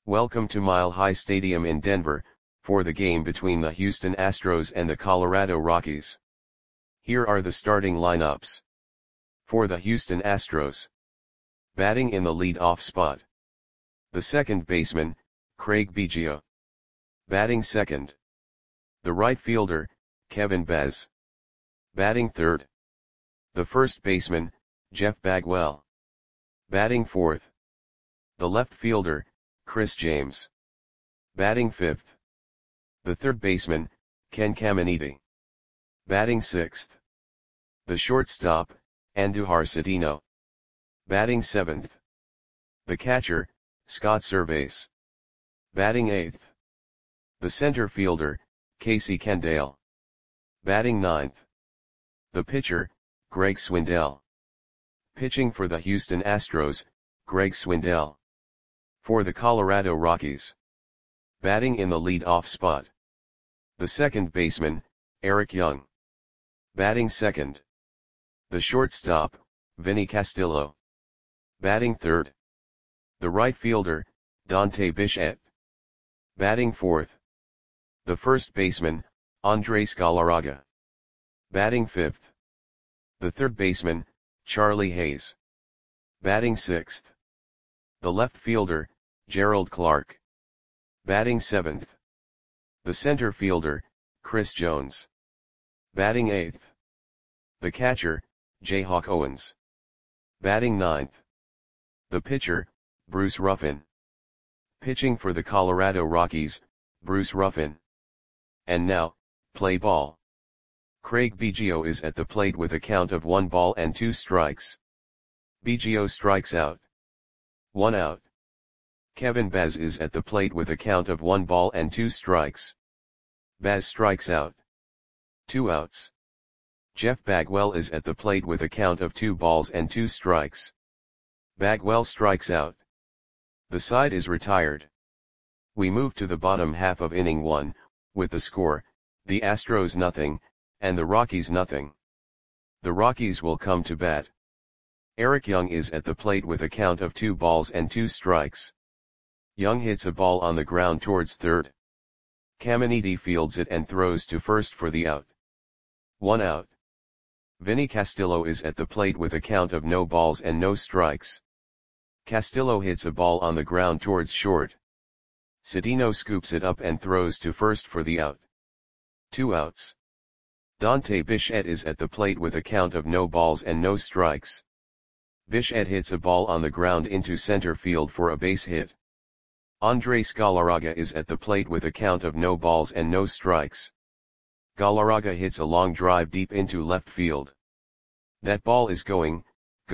Welcome to Mile High Stadium in Denver, for the game between the Houston Astros and the Colorado Rockies. Here are the starting lineups. For the Houston Astros. Batting in the lead-off spot. The second baseman, Craig Biggio. Batting second. The right fielder, Kevin Baez. Batting third. The first baseman, Jeff Bagwell. Batting fourth. The left fielder, Chris James. Batting fifth. The third baseman, Ken Caminiti. Batting sixth. The shortstop, Andujar Cedeno. Batting seventh. The catcher, Scott Servais. Batting eighth. The center fielder, Casey Kendall. Batting ninth. The pitcher, Greg Swindell. Pitching for the Houston Astros, Greg Swindell. For the Colorado Rockies. Batting in the lead-off spot. The second baseman, Eric Young. Batting second. The shortstop, Vinny Castillo. Batting third. The right fielder, Dante Bichette. Batting fourth. The first baseman, Andres Galarraga. Batting fifth. The third baseman, Charlie Hayes. Batting sixth. The left fielder, Gerald Clark. Batting seventh. The center fielder, Chris Jones. Batting eighth. The catcher, Jayhawk Owens. Batting ninth. The pitcher, Bruce Ruffin. Pitching for the Colorado Rockies, Bruce Ruffin. And now, play ball. Craig Biggio is at the plate with a count of 1 ball and 2 strikes. Biggio strikes out. 1 out. Kevin Baez is at the plate with a count of 1 ball and 2 strikes. Baez strikes out. 2 outs. Jeff Bagwell is at the plate with a count of 2 balls and 2 strikes. Bagwell strikes out. The side is retired. We move to the bottom half of inning 1, with the score, the Astros nothing, and the Rockies nothing. The Rockies will come to bat. Eric Young is at the plate with a count of 2 balls and 2 strikes. Young hits a ball on the ground towards third. Caminiti fields it and throws to first for the out. 1 out. Vinny Castillo is at the plate with a count of no balls and no strikes. Castillo hits a ball on the ground towards short. Cedeno scoops it up and throws to first for the out. 2 outs. Dante Bichette is at the plate with a count of no balls and no strikes. Bichette hits a ball on the ground into center field for a base hit. Andres Galarraga is at the plate with a count of no balls and no strikes. Galarraga hits a long drive deep into left field. That ball is gone.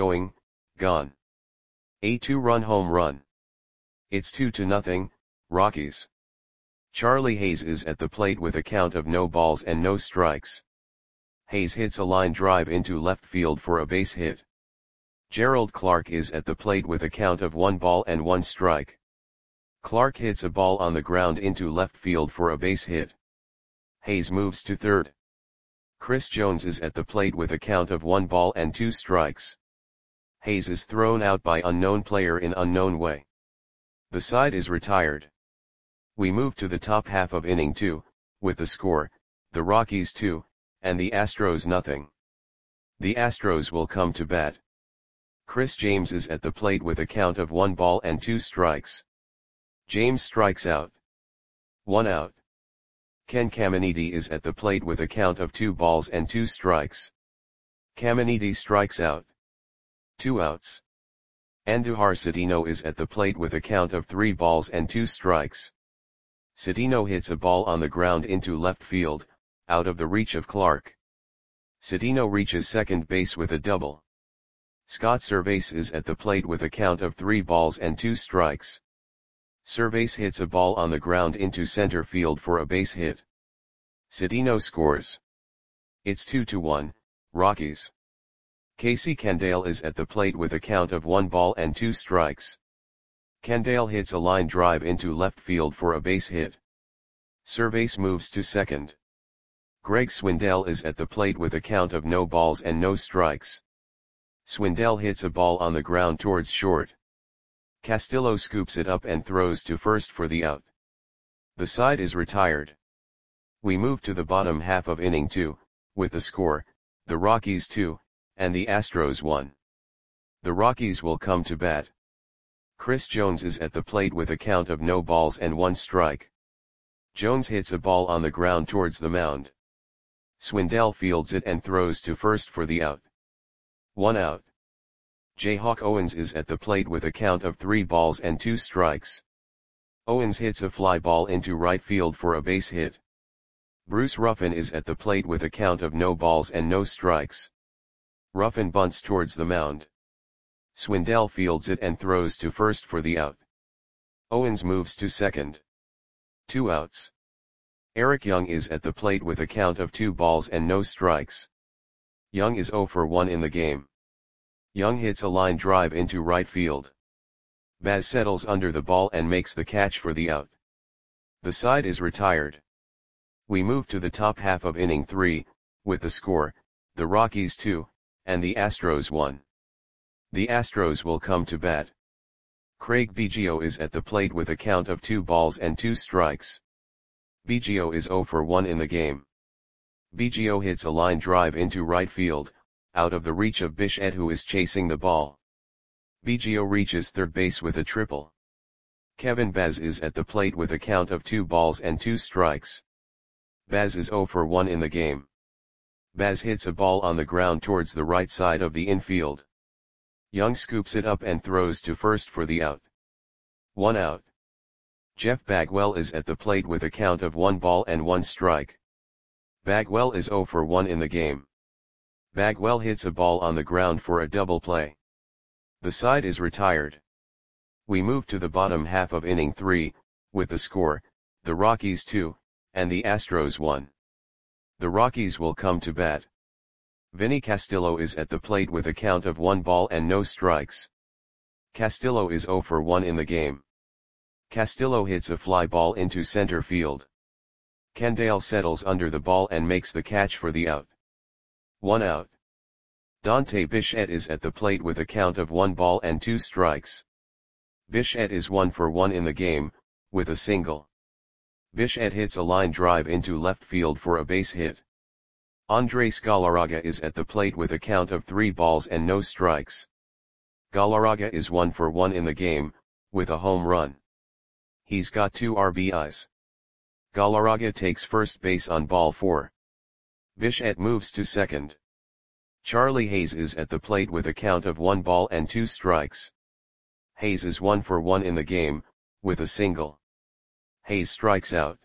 A 2-run home run. It's 2-0, Rockies. Charlie Hayes is at the plate with a count of no balls and no strikes. Hayes hits a line drive into left field for a base hit. Gerald Clark is at the plate with a count of 1 ball and 1 strike. Clark hits a ball on the ground into left field for a base hit. Hayes moves to third. Chris Jones is at the plate with a count of 1 ball and 2 strikes. Hayes is thrown out by unknown player in unknown way. The side is retired. We move to the top half of inning 2, with the score, the Rockies 2, and the Astros nothing. The Astros will come to bat. Chris James is at the plate with a count of 1 ball and 2 strikes. James strikes out. 1 out. Ken Caminiti is at the plate with a count of 2 balls and 2 strikes. Caminiti strikes out. 2 outs. Andujar Cedeno is at the plate with a count of 3 balls and 2 strikes. Cedeno hits a ball on the ground into left field, out of the reach of Clark. Cedeno reaches second base with a double. Scott Servais is at the plate with a count of 3 balls and 2 strikes. Servais hits a ball on the ground into center field for a base hit. Cedeno scores. It's 2-1, Rockies. Casey Kendall is at the plate with a count of 1 ball and 2 strikes. Kendall hits a line drive into left field for a base hit. Servais moves to second. Greg Swindell is at the plate with a count of no balls and no strikes. Swindell hits a ball on the ground towards short. Castillo scoops it up and throws to first for the out. The side is retired. We move to the bottom half of inning 2, with the score, the Rockies 2, and the Astros 1. The Rockies will come to bat. Chris Jones is at the plate with a count of no balls and 1 strike. Jones hits a ball on the ground towards the mound. Swindell fields it and throws to first for the out. 1 out. Jayhawk Owens is at the plate with a count of 3 balls and 2 strikes. Owens hits a fly ball into right field for a base hit. Bruce Ruffin is at the plate with a count of no balls and no strikes. Ruffin bunts towards the mound. Swindell fields it and throws to first for the out. Owens moves to second. 2 outs. Eric Young is at the plate with a count of 2 balls and no strikes. Young is 0 for 1 in the game. Young hits a line drive into right field. Baz settles under the ball and makes the catch for the out. The side is retired. We move to the top half of inning 3, with the score, the Rockies 2, and the Astros 1. The Astros will come to bat. Craig Biggio is at the plate with a count of 2 balls and 2 strikes. Biggio is 0 for 1 in the game. Biggio hits a line drive into right field, out of the reach of Bichette who is chasing the ball. Biggio reaches third base with a triple. Kevin Baz is at the plate with a count of 2 balls and 2 strikes. Baz is 0 for 1 in the game. Baz hits a ball on the ground towards the right side of the infield. Young scoops it up and throws to first for the out. 1 out. Jeff Bagwell is at the plate with a count of 1 ball and 1 strike. Bagwell is 0 for 1 in the game. Bagwell hits a ball on the ground for a double play. The side is retired. We move to the bottom half of inning 3, with the score, the Rockies 2, and the Astros 1. The Rockies will come to bat. Vinny Castillo is at the plate with a count of 1 ball and no strikes. Castillo is 0 for 1 in the game. Castillo hits a fly ball into center field. Candale settles under the ball and makes the catch for the out. 1 out. Dante Bichette is at the plate with a count of 1 ball and 2 strikes. Bichette is 1 for 1 in the game, with a single. Bichette hits a line drive into left field for a base hit. Andres Galarraga is at the plate with a count of 3 balls and no strikes. Galarraga is 1 for 1 in the game, with a home run. He's got 2 RBIs. Galarraga takes first base on ball 4. Bichette moves to second. Charlie Hayes is at the plate with a count of 1 ball and 2 strikes. Hayes is 1 for 1 in the game, with a single. Hayes strikes out.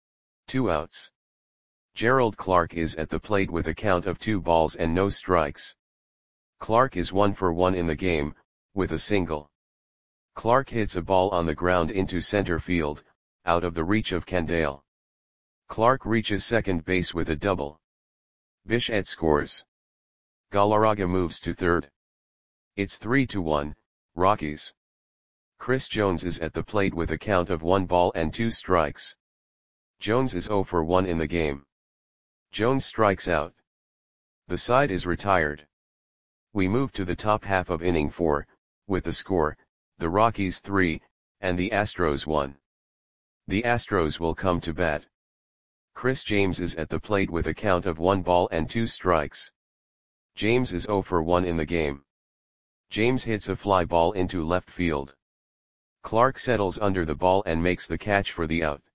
2 outs. Gerald Clark is at the plate with a count of 2 balls and no strikes. Clark is 1 for 1 in the game, with a single. Clark hits a ball on the ground into center field, out of the reach of Candale. Clark reaches second base with a double. Bichette scores. Galarraga moves to third. It's 3-1, Rockies. Chris Jones is at the plate with a count of 1 ball and 2 strikes. Jones is 0 for 1 in the game. Jones strikes out. The side is retired. We move to the top half of inning 4, with the score, the Rockies 3, and the Astros 1. The Astros will come to bat. Chris James is at the plate with a count of 1 ball and 2 strikes. James is 0 for 1 in the game. James hits a fly ball into left field. Clark settles under the ball and makes the catch for the out.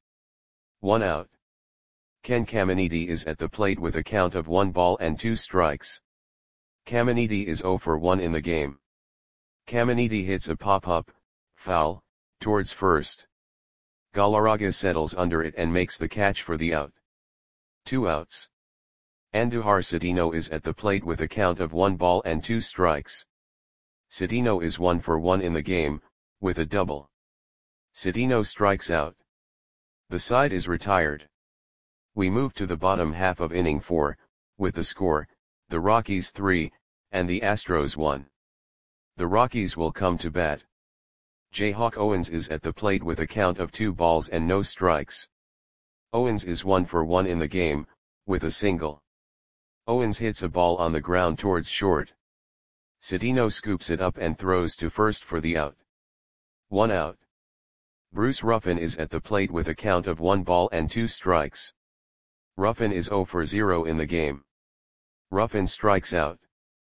1 out. Ken Caminiti is at the plate with a count of 1 ball and 2 strikes. Caminiti is 0 for 1 in the game. Caminiti hits a pop-up, foul, towards first. Galarraga settles under it and makes the catch for the out. 2 outs. Andujar Cedeno is at the plate with a count of 1 ball and 2 strikes. Cedeno is 1 for 1 in the game, with a double. Cedeno strikes out. The side is retired. We move to the bottom half of inning 4, with the score, the Rockies 3, and the Astros 1. The Rockies will come to bat. Jayhawk Owens is at the plate with a count of 2 balls and no strikes. Owens is 1 for 1 in the game, with a single. Owens hits a ball on the ground towards short. Cedeno scoops it up and throws to first for the out. 1 out. Bruce Ruffin is at the plate with a count of 1 ball and 2 strikes. Ruffin is 0 for 0 in the game. Ruffin strikes out.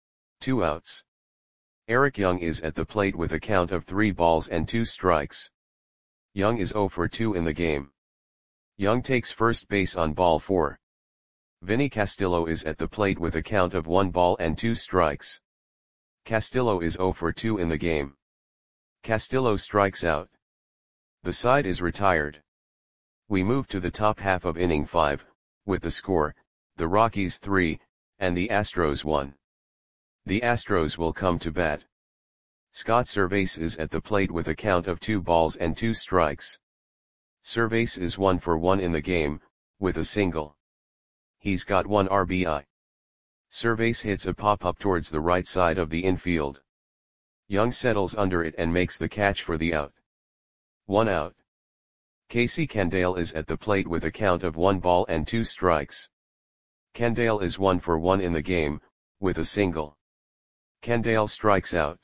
2 outs. Eric Young is at the plate with a count of 3 balls and 2 strikes. Young is 0 for 2 in the game. Young takes first base on ball 4. Vinny Castillo is at the plate with a count of 1 ball and 2 strikes. Castillo is 0 for 2 in the game. Castillo strikes out. The side is retired. We move to the top half of inning 5, with the score, the Rockies 3, and the Astros 1. The Astros will come to bat. Scott Servais is at the plate with a count of 2 balls and 2 strikes. Servais is 1 for 1 in the game, with a single. He's got 1 RBI. Servais hits a pop-up towards the right side of the infield. Young settles under it and makes the catch for the out. 1 out. Casey Candale is at the plate with a count of 1 ball and 2 strikes. Candale is 1 for 1 in the game, with a single. Candale strikes out.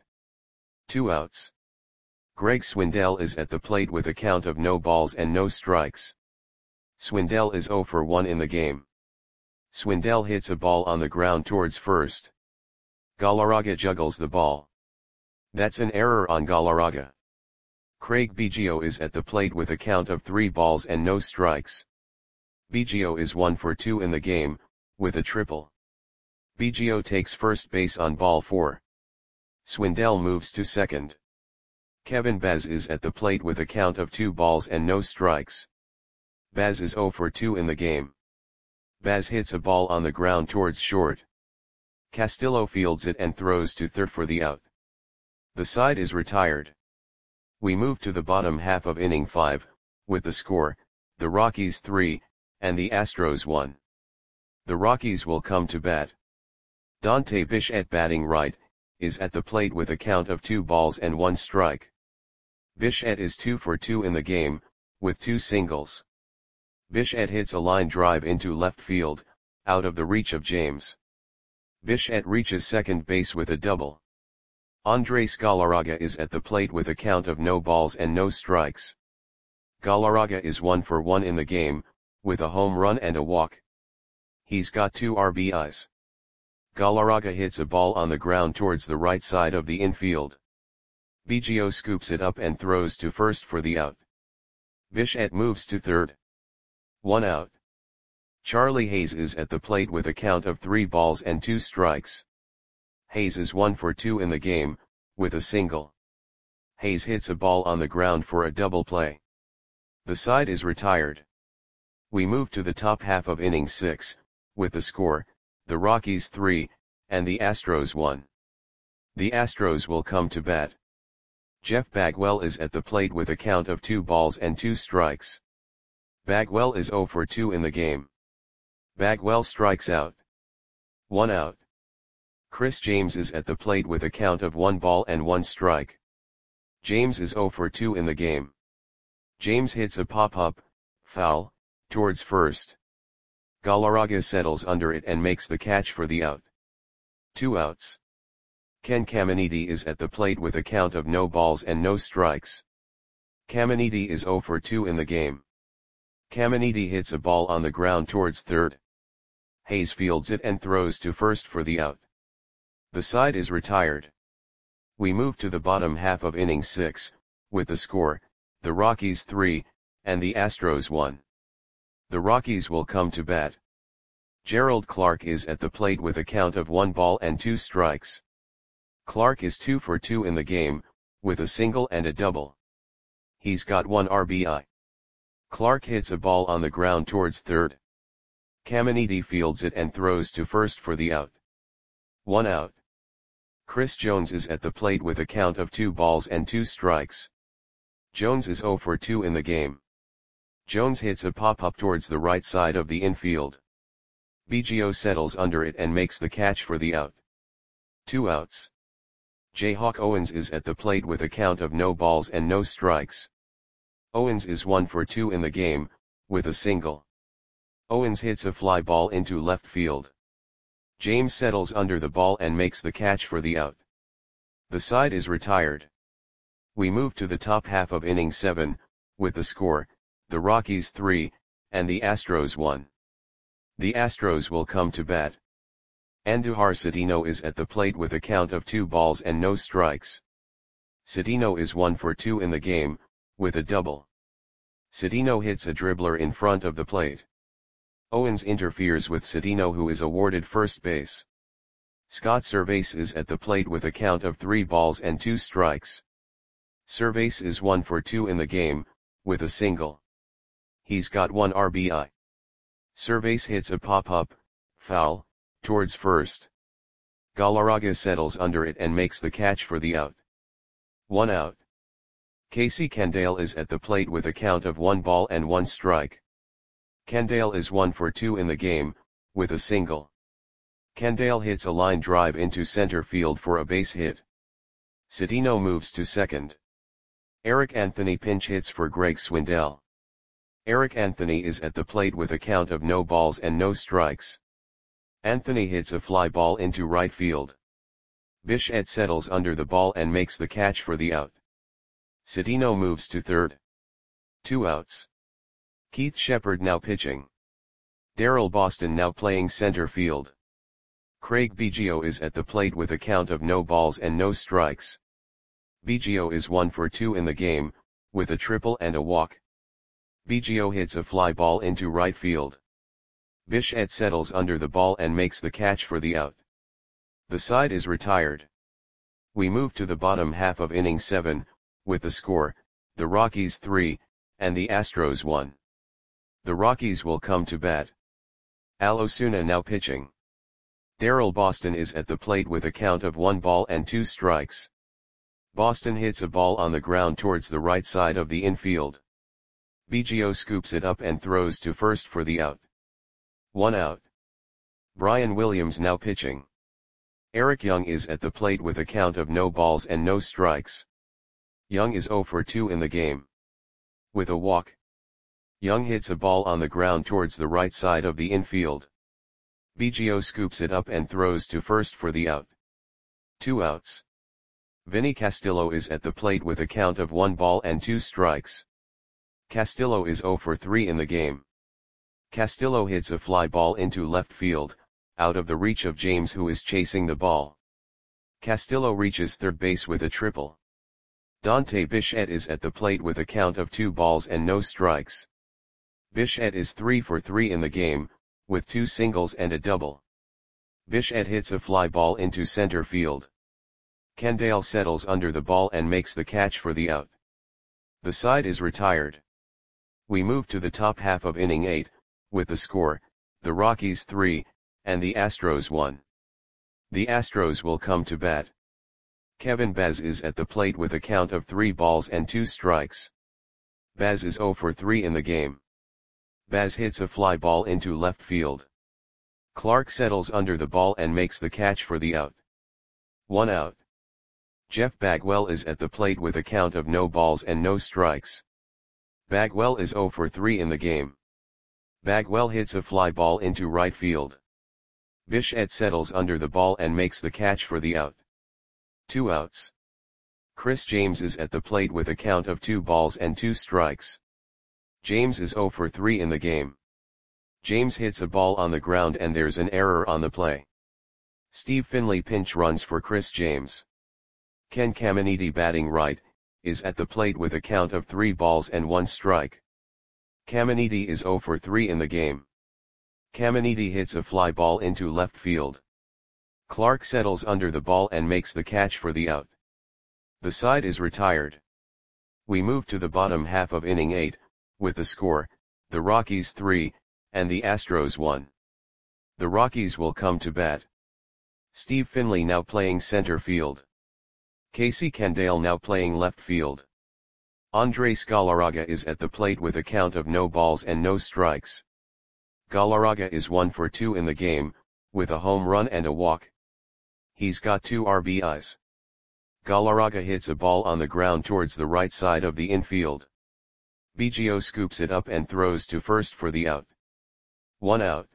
2 outs. Greg Swindell is at the plate with a count of no balls and no strikes. Swindell is 0 for 1 in the game. Swindell hits a ball on the ground towards first. Galarraga juggles the ball. That's an error on Galarraga. Craig Biggio is at the plate with a count of 3 balls and no strikes. Biggio is 1 for 2 in the game, with a triple. Biggio takes first base on ball 4. Swindell moves to second. Kevin Baz is at the plate with a count of 2 balls and no strikes. Baz is 0 for 2 in the game. Baz hits a ball on the ground towards short. Castillo fields it and throws to third for the out. The side is retired. We move to the bottom half of inning 5, with the score, the Rockies 3, and the Astros 1. The Rockies will come to bat. Dante Bichette, batting right, is at the plate with a count of 2 balls and 1 strike. Bichette is 2 for 2 in the game, with 2 singles. Bichette hits a line drive into left field, out of the reach of James. Bichette reaches second base with a double. Andres Galarraga is at the plate with a count of no balls and no strikes. Galarraga is 1 for 1 in the game, with a home run and a walk. He's got 2 RBIs. Galarraga hits a ball on the ground towards the right side of the infield. Biggio scoops it up and throws to first for the out. Bichette moves to third. 1 out. Charlie Hayes is at the plate with a count of 3 balls and 2 strikes. Hayes is 1 for 2 in the game, with a single. Hayes hits a ball on the ground for a double play. The side is retired. We move to the top half of inning 6, with the score, the Rockies 3, and the Astros 1. The Astros will come to bat. Jeff Bagwell is at the plate with a count of 2 balls and 2 strikes. Bagwell is 0 for 2 in the game. Bagwell strikes out. 1 out. Chris James is at the plate with a count of 1 ball and 1 strike. James is 0 for 2 in the game. James hits a pop-up, foul, towards first. Galarraga settles under it and makes the catch for the out. 2 outs. Ken Caminiti is at the plate with a count of no balls and no strikes. Caminiti is 0 for 2 in the game. Caminiti hits a ball on the ground towards third. Hayes fields it and throws to first for the out. The side is retired. We move to the bottom half of inning 6, with the score, the Rockies 3, and the Astros 1. The Rockies will come to bat. Gerald Clark is at the plate with a count of 1 ball and 2 strikes. Clark is 2 for 2 in the game, with a single and a double. He's got 1 RBI. Clark hits a ball on the ground towards third. Caminiti fields it and throws to first for the out. 1 out. Chris Jones is at the plate with a count of 2 balls and 2 strikes. Jones is 0 for 2 in the game. Jones hits a pop-up towards the right side of the infield. Biggio settles under it and makes the catch for the out. 2 outs. Jayhawk Owens is at the plate with a count of no balls and no strikes. Owens is 1 for 2 in the game, with a single. Owens hits a fly ball into left field. James settles under the ball and makes the catch for the out. The side is retired. We move to the top half of inning 7, with the score, the Rockies 3, and the Astros 1. The Astros will come to bat. Andujar Cedeno is at the plate with a count of 2 balls and no strikes. Cedeno is 1 for 2 in the game, with a double. Cedeno hits a dribbler in front of the plate. Owens interferes with Cedeno, who is awarded first base. Scott Servais is at the plate with a count of 3 balls and 2 strikes. Servais is 1 for 2 in the game, with a single. He's got 1 RBI. Servais hits a pop-up, foul, towards first. Galarraga settles under it and makes the catch for the out. 1 out. Casey Candaele is at the plate with a count of 1 ball and 1 strike. Candaele is 1 for 2 in the game, with a single. Candaele hits a line drive into center field for a base hit. Cedeno moves to second. Eric Anthony pinch hits for Greg Swindell. Eric Anthony is at the plate with a count of no balls and no strikes. Anthony hits a fly ball into right field. Bichette settles under the ball and makes the catch for the out. Cedeno moves to third. 2 outs. Keith Shepard now pitching. Daryl Boston now playing center field. Craig Biggio is at the plate with a count of no balls and no strikes. Biggio is 1 for 2 in the game, with a triple and a walk. Biggio hits a fly ball into right field. Bichette settles under the ball and makes the catch for the out. The side is retired. We move to the bottom half of inning 7, with the score, the Rockies 3, and the Astros 1. The Rockies will come to bat. Al Osuna now pitching. Daryl Boston is at the plate with a count of 1 ball and 2 strikes. Boston hits a ball on the ground towards the right side of the infield. Biggio scoops it up and throws to first for the out. 1 out. Brian Williams now pitching. Eric Young is at the plate with a count of no balls and no strikes. Young is 0 for 2 in the game. With a walk. Young hits a ball on the ground towards the right side of the infield. Biggio scoops it up and throws to first for the out. 2 outs. Vinny Castillo is at the plate with a count of 1 ball and 2 strikes. Castillo is 0 for 3 in the game. Castillo hits a fly ball into left field, out of the reach of James, who is chasing the ball. Castillo reaches third base with a triple. Dante Bichette is at the plate with a count of 2 balls and no strikes. Bichette is 3 for 3 in the game, with 2 singles and a double. Bichette hits a fly ball into center field. Candaele settles under the ball and makes the catch for the out. The side is retired. We move to the top half of inning 8, with the score, the Rockies 3, and the Astros 1. The Astros will come to bat. Kevin Baz is at the plate with a count of 3 balls and 2 strikes. Baz is 0 for 3 in the game. Baz hits a fly ball into left field. Clark settles under the ball and makes the catch for the out. 1 out. Jeff Bagwell is at the plate with a count of no balls and no strikes. Bagwell is 0 for 3 in the game. Bagwell hits a fly ball into right field. Bichette settles under the ball and makes the catch for the out. 2 outs. Chris James is at the plate with a count of 2 balls and 2 strikes. James is 0 for 3 in the game. James hits a ball on the ground and there's an error on the play. Steve Finley pinch runs for Chris James. Ken Caminiti, batting right, is at the plate with a count of 3 balls and 1 strike. Caminiti is 0 for 3 in the game. Caminiti hits a fly ball into left field. Clark settles under the ball and makes the catch for the out. The side is retired. We move to the bottom half of inning 8, with the score, the Rockies 3, and the Astros 1. The Rockies will come to bat. Steve Finley now playing center field. Casey Candaele now playing left field. Andres Galarraga is at the plate with a count of no balls and no strikes. Galarraga is 1 for 2 in the game, with a home run and a walk. He's got 2 RBIs. Galarraga hits a ball on the ground towards the right side of the infield. Biggio scoops it up and throws to first for the out. 1 out.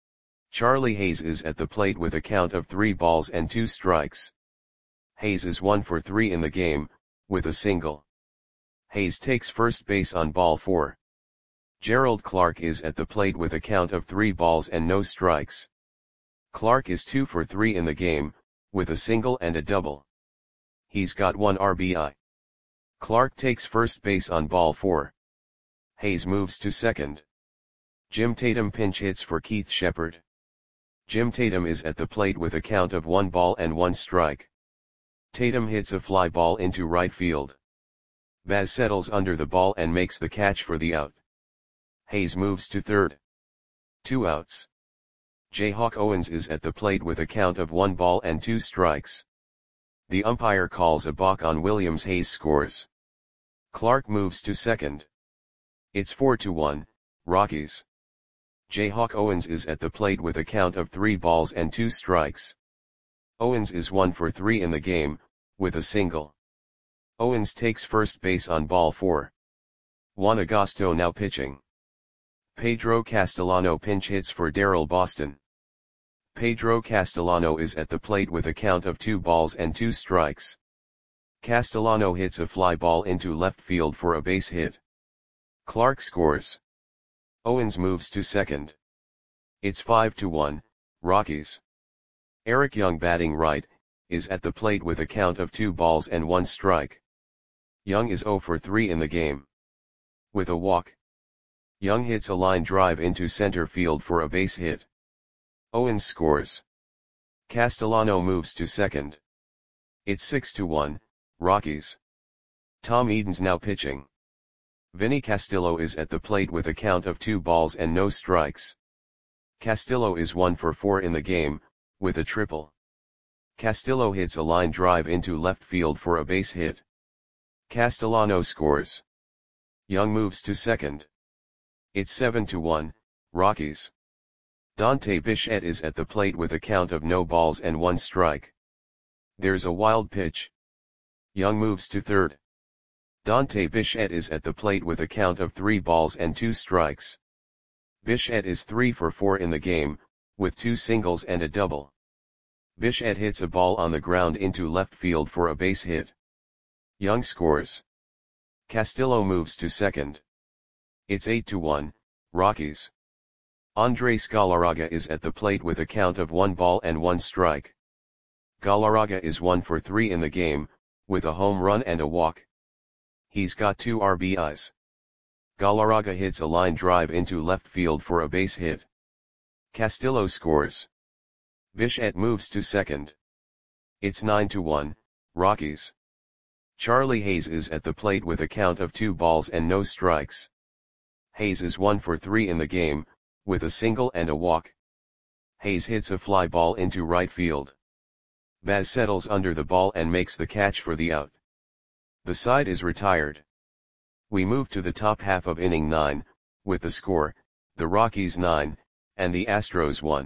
Charlie Hayes is at the plate with a count of 3 balls and 2 strikes. Hayes is 1 for 3 in the game, with a single. Hayes takes first base on ball 4. Gerald Clark is at the plate with a count of 3 balls and no strikes. Clark is 2 for 3 in the game, with a single and a double. He's got 1 RBI. Clark takes first base on ball 4. Hayes moves to second. Jim Tatum pinch hits for Keith Shepard. Jim Tatum is at the plate with a count of 1 ball and 1 strike. Tatum hits a fly ball into right field. Baz settles under the ball and makes the catch for the out. Hayes moves to third. 2 outs. Jayhawk Owens is at the plate with a count of 1 ball and 2 strikes. The umpire calls a balk on Williams. Hayes scores. Clark moves to second. It's 4-1, Rockies. Jayhawk Owens is at the plate with a count of 3 balls and 2 strikes. Owens is 1 for 3 in the game, with a single. Owens takes first base on ball 4. Juan Agosto now pitching. Pedro Castellano pinch hits for Darryl Boston. Pedro Castellano is at the plate with a count of 2 balls and 2 strikes. Castellano hits a fly ball into left field for a base hit. Clark scores. Owens moves to second. It's 5-1, Rockies. Eric Young batting right, is at the plate with a count of 2 balls and 1 strike. Young is 0 for 3 in the game. With a walk. Young hits a line drive into center field for a base hit. Owens scores. Castellano moves to second. It's 6-1, Rockies. Tom Edens now pitching. Vinny Castillo is at the plate with a count of 2 balls and no strikes. Castillo is 1 for 4 in the game, with a triple. Castillo hits a line drive into left field for a base hit. Castellano scores. Young moves to second. It's 7-1, Rockies. Dante Bichette is at the plate with a count of no balls and 1 strike. There's a wild pitch. Young moves to third. Dante Bichette is at the plate with a count of 3 balls and 2 strikes. Bichette is 3 for 4 in the game, with 2 singles and a double. Bichette hits a ball on the ground into left field for a base hit. Young scores. Castillo moves to second. It's 8-1, Rockies. Andres Galarraga is at the plate with a count of 1 ball and 1 strike. Galarraga is 1 for 3 in the game, with a home run and a walk. He's got 2 RBIs. Galarraga hits a line drive into left field for a base hit. Castillo scores. Bichette moves to second. It's 9-1, Rockies. Charlie Hayes is at the plate with a count of 2 balls and no strikes. Hayes is 1 for 3 in the game, with a single and a walk. Hayes hits a fly ball into right field. Baz settles under the ball and makes the catch for the out. The side is retired. We move to the top half of inning 9, with the score, the Rockies 9, and the Astros 1.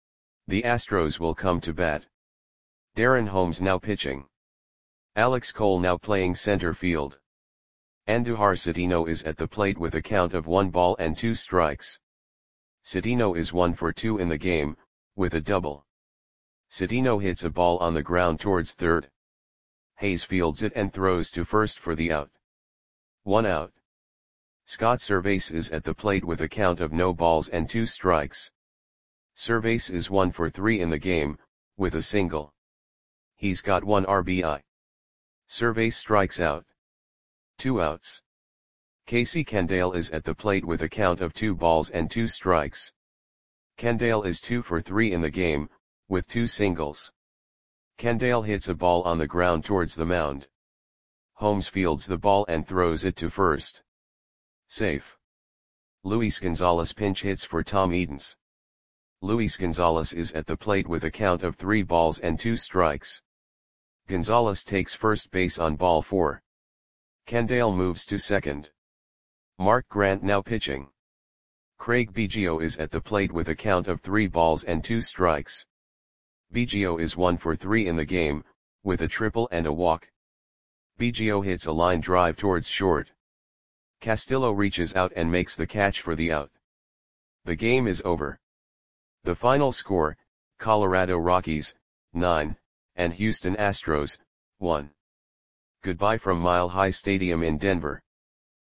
The Astros will come to bat. Darren Holmes now pitching. Alex Cole now playing center field. Andujar Citino is at the plate with a count of 1 ball and 2 strikes. Citino is 1 for 2 in the game, with a double. Citino hits a ball on the ground towards third. Hayes fields it and throws to first for the out. 1 out. Scott Servais is at the plate with a count of no balls and 2 strikes. Servais is 1 for 3 in the game, with a single. He's got 1 RBI. Servais strikes out. 2 outs. Casey Candale is at the plate with a count of 2 balls and 2 strikes. Candale is 2 for 3 in the game, with 2 singles. Candale hits a ball on the ground towards the mound. Holmes fields the ball and throws it to first. Safe. Luis Gonzalez pinch hits for Tom Edens. Luis Gonzalez is at the plate with a count of 3 balls and 2 strikes. Gonzalez takes first base on ball 4. Candale moves to second. Mark Grant now pitching. Craig Biggio is at the plate with a count of 3 balls and 2 strikes. Biggio is 1 for 3 in the game, with a triple and a walk. Biggio hits a line drive towards short. Castillo reaches out and makes the catch for the out. The game is over. The final score, Colorado Rockies, 9, and Houston Astros, 1. Goodbye from Mile High Stadium in Denver.